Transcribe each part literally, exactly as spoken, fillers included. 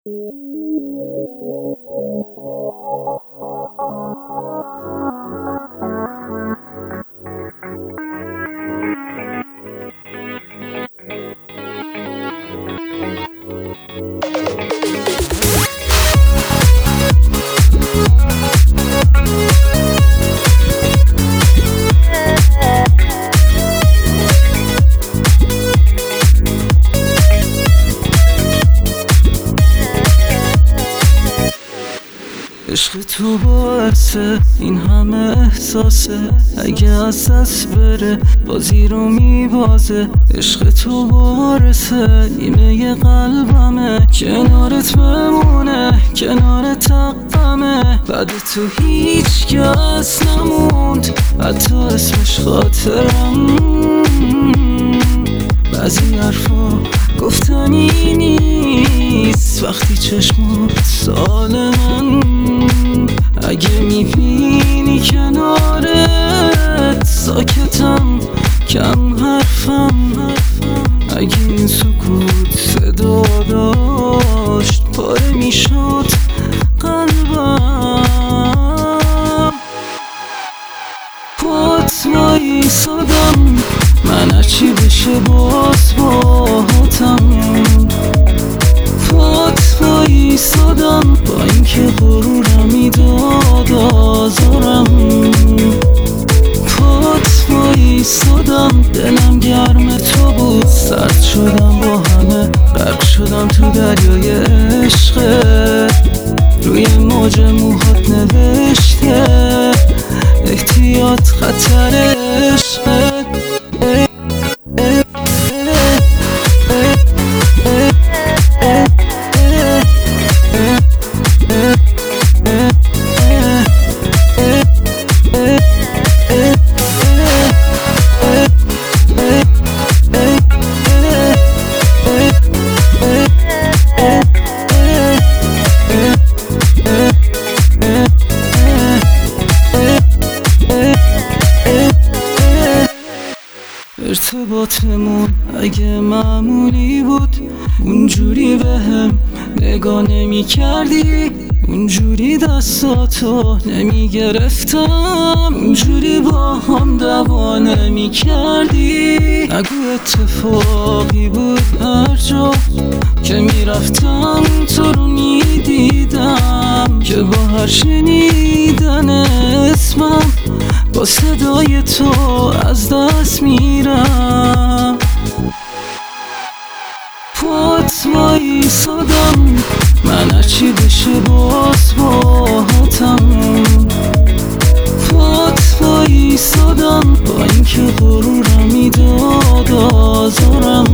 عشق تو باعثه این همه احساسه، اگه از دست بره بازی رو میبازه. عشق تو وارثه نیمه قلبمه، کنارت بمونه کنارت تقمه. بعد تو هیچ کس نموند حتی اسمش خاطرم. بعضی حرفا گفتنی نیست وقتی چشمات سال من. اگه میبینی کنارت ساکتم کم حرفم. اگه این سکوت صدا داشت پاره میشد قلبم. پات وایسادم من هرچی بشه باز باهاتم. پات وایسادم با اینکه غرورم داد آزارم. پات وایسادم دلم گرم تو بود، سرد شدم با همه، غرق شدم تو دریای عشقت. روی موج موهات نوشته احتیاط خطر عشقت. ارتباطمون اگه معمولی بود اونجوری بهم نگاه نمی کردی، اونجوری دستاتو نمی گرفتم، اونجوری با هم دعوا نمی کردی. نگو اتفاقی بود هر جا که می رفتم تو رو می دیدم، که با هر شنیدن اسمم با صدای تو از دست میرم. پات وایسادم من هرچی بشه باز باهاتم. پات وایسادم با اینکه غرورم داد آزارم.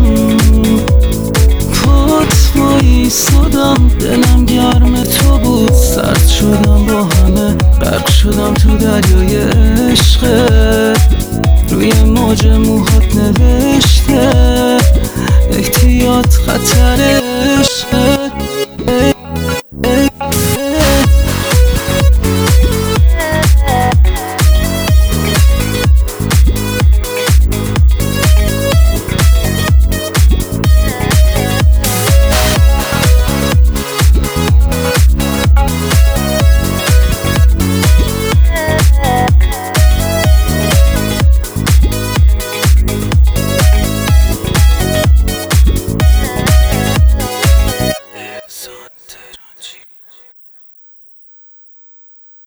پات وایسادم دلم گرم تو بود، سرد شدم با همه، غرق شدم تو دریای عشقت. روی موج موهات نوشته احتیاط خطر